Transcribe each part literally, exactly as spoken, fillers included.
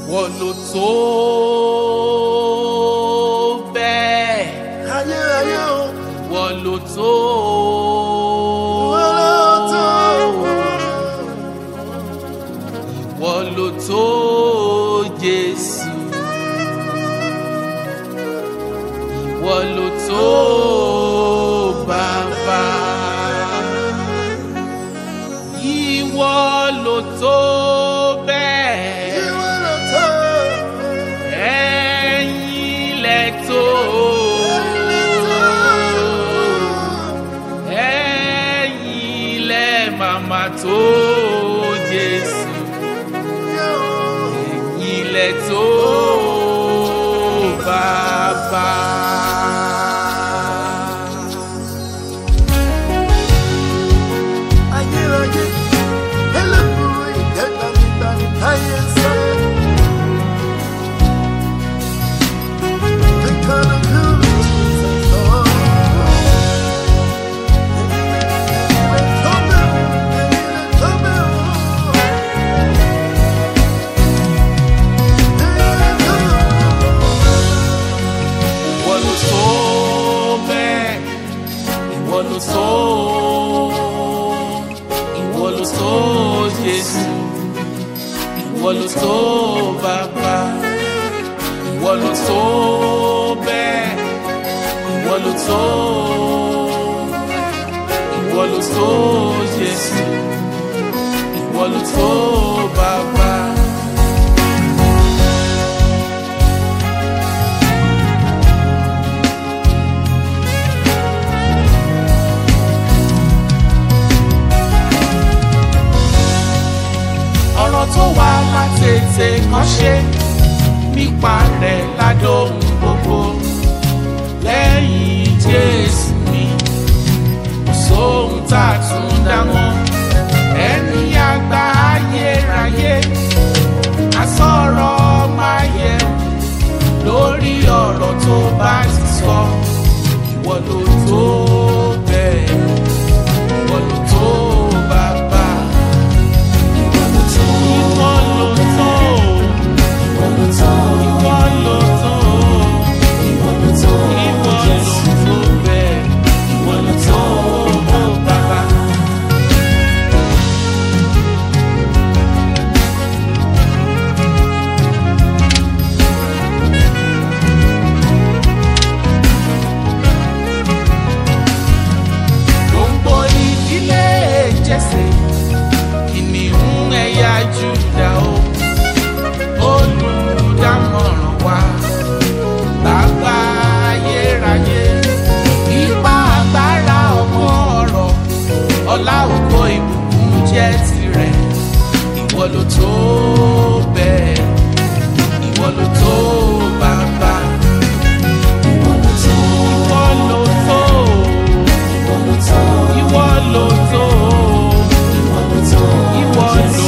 wọ́n ló tó bẹ́ẹ̀. ayé ayé o. wọ́n ló tó. wọ́n ló tó. wọ́n ló tó Jésù. wọ́n ló tó Bàbá. Ìwọ ló tó bẹ́ẹ̀. ìwọ ló tó. Ẹ̀yin lẹ tó. Ẹ̀yin lẹ màmá tó Jésù. Ẹ̀yin lẹ tó Bàbá. ayé ayé ẹlẹ́kùnrin ìdẹ́gbàmígbà ní ayé sáré. Ìwọ ló tó, ìwọ ló tó Jésù, ìwọ ló tó Bàbá, ìwọ ló tó bẹ́ẹ̀, ìwọ ló tó, ìwọ ló tó Jésù, ìwọ ló tó Bàbá. Ọ̀rọ̀ tó wà látètè kọ́ṣe nípa rẹ̀ ládóhùn gbogbo lẹ́yìn Jésù mi kò sóhun tá a tún dá mọ́ ẹni àgbà ayérayé àsọ̀rọ̀ máa yẹ lórí ọ̀rọ̀ tó bá ti sọ ìwọ ló tó bẹ́ẹ̀ ìwọ ló tó Bàbá. Júdà o, olùdámọ̀ràn wa, bàbá ayérayé, ipá agbára ọgbọ́n ọ̀rọ̀, ọlá ògo ìbùkún jẹ́ tirẹ̀, ìwọ ló tó bẹ́ẹ̀, ìwọ ló tó Bàbá, ìwọ ló tó, ìwọ ló tó, ìwọ ló tó, ìwọ ló tó, ìwọ ló tó, ìwọ ló tó.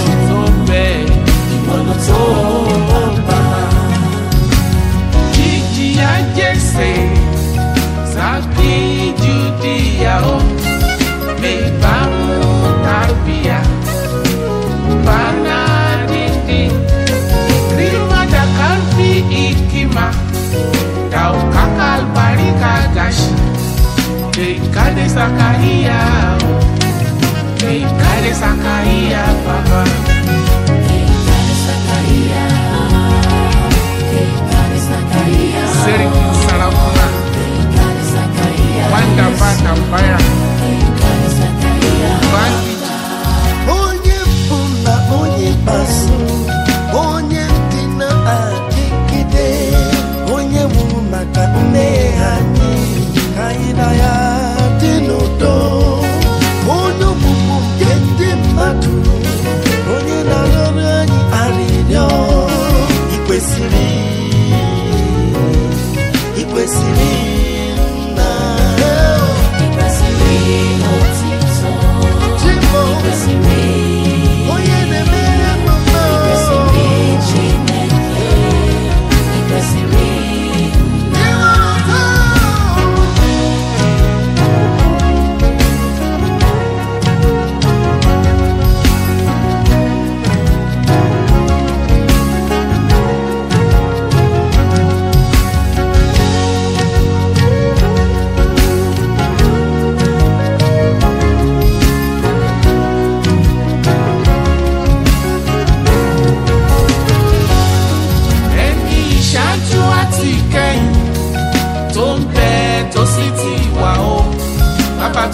Judea o, me bamu tarbia, bana dindi, rima da kalbi ikima, dau kakal barika gashi, deikade Zakaria o, deikade Zakaria Baba. Deikade Zakaria, deikade Zakaria. Seriki Saramona. Wanda bata mbaya Bandi onye puna onye basu onye dina adikide onye muru maka nne anyị anyị na ya dị n'udo onye ogbugbu nke ndị mmadụ onye na-arịọrọ anyị arịrịọ ikwesịrị ikwesịrị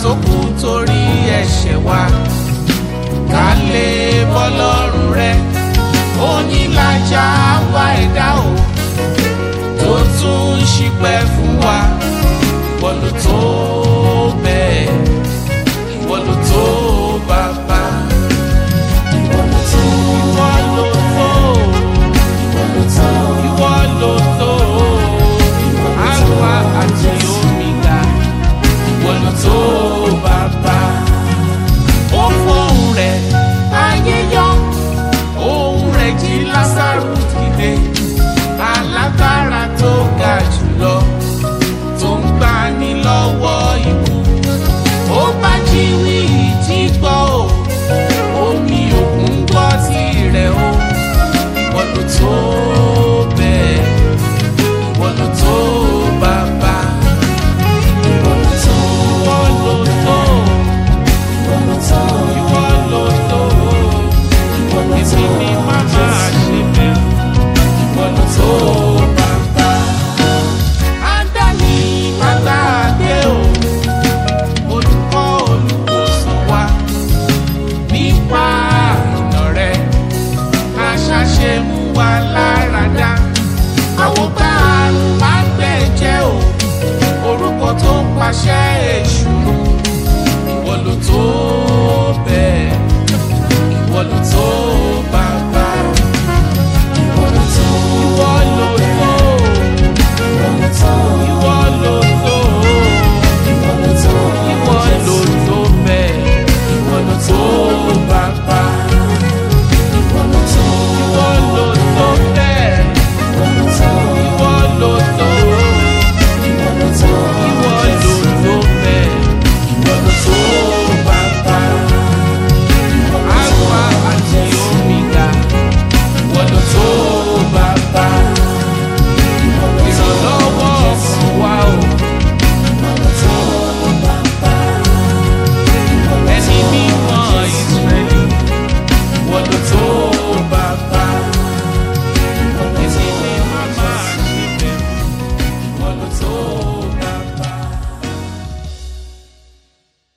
tó kú torí ẹ̀ṣẹ̀ wa ká lè bọ́ lọ́rùn rẹ̀ onílàjà wa ẹ̀dá o tó tún ṣìpẹ̀ fún wa ìwọ ló tó bẹ́ẹ̀ ìwọ ló tó bàbá ìwọ ló tó ìwọ ló tó ìwọ ló tó ìwọ ló tó Alpha àti Omega ìwọ ló tó bàbá ó fóun rẹ̀ ayé yọ ohun rẹ̀ jí Lásárù dìde alágbára tó ga jùlọ tó ń gbani lọ́wọ́ ikú ó bá jí wí ìjì gbọ́ o omi òkun gbọ́ tirẹ̀ o ìwọ ló tó bẹ́ẹ̀ ìwọ ló tó bàbá ìwọ ló tó ìwọ ló tó ìwọ ló tó ìwọ ló tó èmi ni má máa ṣe bẹ̀rù ìwọ ló tó bàbá Ádámì má gbàgbé o olùkọ́ olùwòsàn wa nípa ìnà rẹ̀ aṣàṣe mú wa lára dá àwọn bá àrùn má gbẹ̀jẹ̀ o orúkọ tó ń pàṣẹ